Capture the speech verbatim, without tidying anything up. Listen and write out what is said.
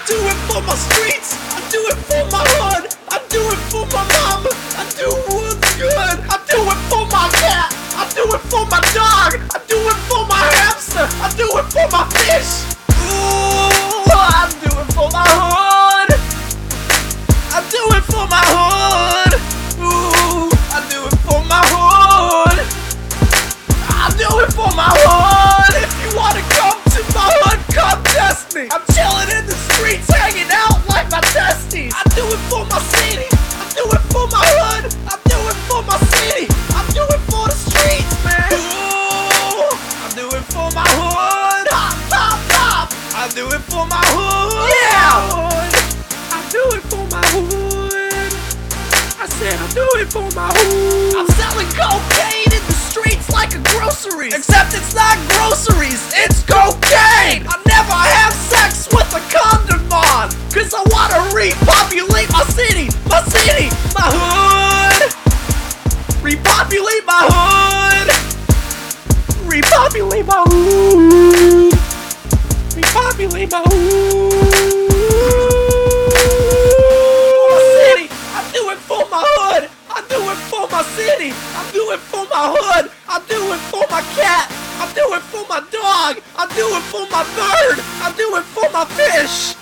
do it for my streets, I do it for my hood, I do it for my mama, I do what's good, I do it for my cat, I do it for my dog, I do it for my hamster, I do it for my fish. Ooh, I do it for my hood, I do it for my hood. Ooh, I do it for my hood, I do it for my hood. If you wanna come to my hood, come test me. I'm chilling in the streets, hanging out like my testes. I do it for my city, I do it for my hood, I do it for my city, I do it for the streets, man. Ooh, I do it for my hood. Pop, pop, pop. I do it for my hood. Yeah. I do it for my hood. I said I do it for my hood. I'm selling cocaine in the streets like a grocery, except it's not groceries, it's cocaine. I never have sex with a condom on, cause I wanna repopulate my city, my city, my hood. Repopulate my hood. Repopulate my hood. Repopulate my hood. I do it for my hood, I do it for my city, I do it for my hood, I do it for my cat, I do it for my dog, I do it for my bird, I do it for my fish.